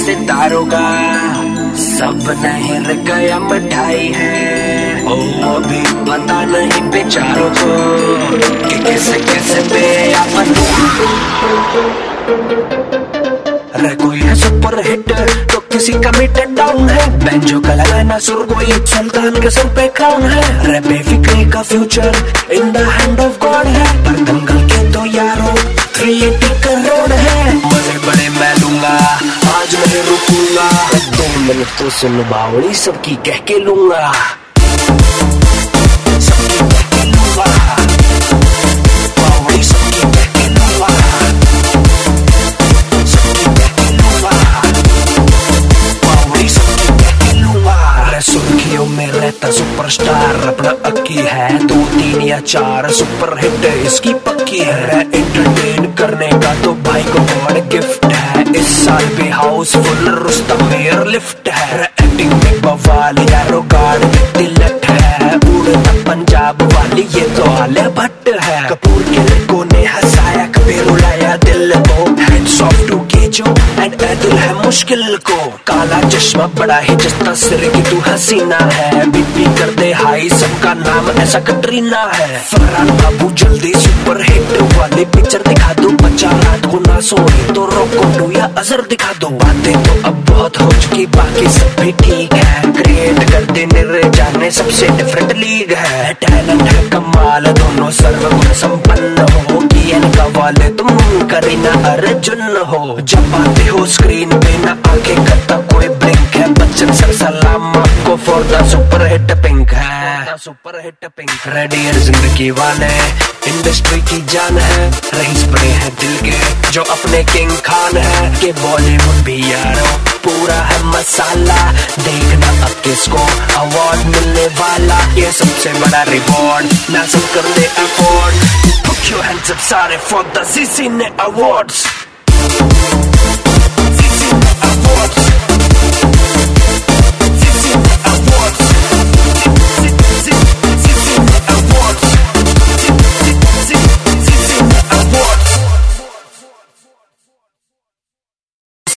सितारों का, सब नहीं रह गया मिठाई है। ओ अभी पता नहीं बेचारों को कि कैसे कैसे पे अपन अरे कोई है सुपर हिट तो किसी का मीटर डाउन है। बैंजो का लगाना सुर कोई सुल्तान के सर पे क्राउन है। अरे बेफिक्री का future in the hand of God है। पर दंगल के तो यारो 380 करोड़ है। बड़े बड़े मैं लूंगा आज नहीं रुकूंगा। 2 मिनट तो सुन बावड़ी सबकी कह के लूंगा, सबकी कह के लूंगा, बावड़ी सबकी कह के लूंगा, सबकी कह के लूंगा, बावड़ी सबकी कह के लूंगा। अरे सुर्खियों में रहता सुपरस्टार, अपना अक्की है 2, 3 या 4 सुपर हिट इसकी पक्की है। एंटरटेन करने का तो भाई को बड़ा गिफ्ट है। इस साल भी हाउसफुल रुस्तम में लिफ्ट है। एक्टिंग में बवाल यारो गार्ड तिलट है। उड़ता पंजाब वाली ये तो आलिया भट्ट है। कपूर के लड़कों ने हंसाया कभी रुलाया दिल को। हैंड्स ऑफ टू केजो एंड ऐदिल है मुश्किल को। काला चश्मा बड़ा ही जस्ता सिर की तू हसीना है। बीपी कर दे हाई सबका नाम ऐसा कटरीना है। फरहान बाबू जल्दी सुपर हिट वाली पिक्चर दिखा दो। बच्चा रात को ना सोए तो रोको 2 या अजर दिखा दो। बातें तो अब बहुत हो चुकी बाकी सब भी ठीक है। क्रिएट कर देने जाने सबसे डिफरेंट लीग है। टैलेंट है कमाल दोनों सर्वगुण संपन्न हो। कियन का वाले तुम करीना अर्जुन हो। जब आते हो स्क्रीन पे ना आंखें करता कोई ब्लिंक है। बच्चन सर सलाम आपको for the super hit Pink है। सुपर हिट पिंक रेडियर जिंदगी वाले इंडस्ट्री की जान है। रईस बड़े हैं दिल के जो अपने किंग खान है। कि बॉलीवुड भी यारो पूरा है मसाला। देखना अब किसको अवार्ड मिलने वाला। ये सबसे बड़ा रिवॉर्ड ना सब कर ले afford. Put your hands up सारे for the CCने अवार्ड्स।